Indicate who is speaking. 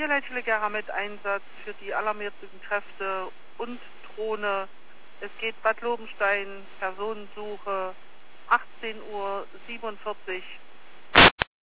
Speaker 1: vierleitlige mit Einsatz für die alarmierten Kräfte und Drohne. Es geht Bad Lobenstein, Personensuche, 18:47 Uhr